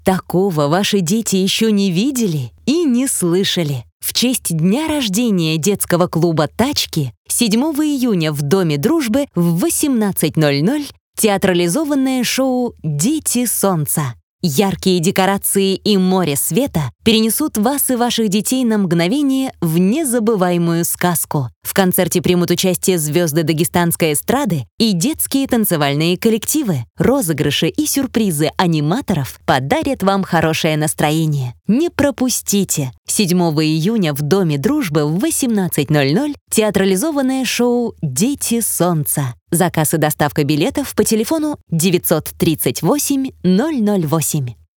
Такого ваши дети еще не видели и не слышали. В честь дня рождения детского клуба «Тачки» 7 июня в Доме дружбы в 18:00 театрализованное шоу «Дети солнца». Яркие декорации и море света перенесут вас и ваших детей на мгновение в незабываемую сказку. В концерте примут участие звезды дагестанской эстрады и детские танцевальные коллективы. Розыгрыши и сюрпризы аниматоров подарят вам хорошее настроение. Не пропустите! 7 июня в Доме дружбы в 18:00 театрализованное шоу «Дети солнца». Заказ и доставка билетов по телефону 938 008.